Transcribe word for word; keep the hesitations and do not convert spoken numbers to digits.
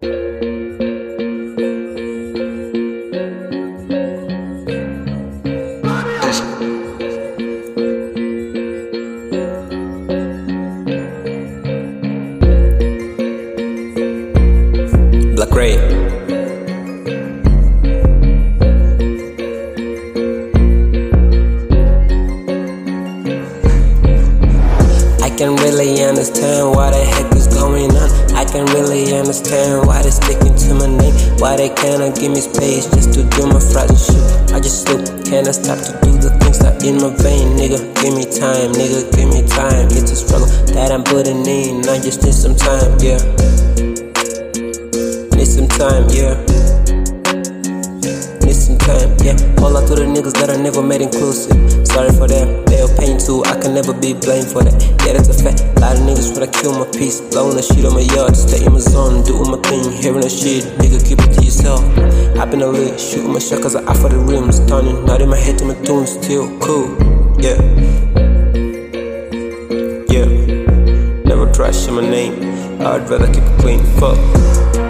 Black Ray. I can really understand why the heck is going on. I can really understand why they sticking to my name. Why they cannot give me space just to do my fragile shit. I just slow, cannot stop to do the things that in my vein. Nigga, give me time, nigga, give me time. It's a struggle that I'm putting in. I just need some time, yeah. Need some time, yeah. Need some time, yeah. Hold out to the niggas that I never made inclusive. Sorry for them, they'll pain too. I can never be blamed for that. Yeah, that's a fact. A lot of niggas try to kill my peace. Blowing the shit on my yard, stay in my zone, doing my thing, hearing the shit. Nigga, keep it to yourself. Hop in the lid, shooting my shot cause I offer the rims. Turning, not in my head to my tunes, still cool. Yeah. Yeah. Never trash in my name. I'd rather keep it clean. Fuck.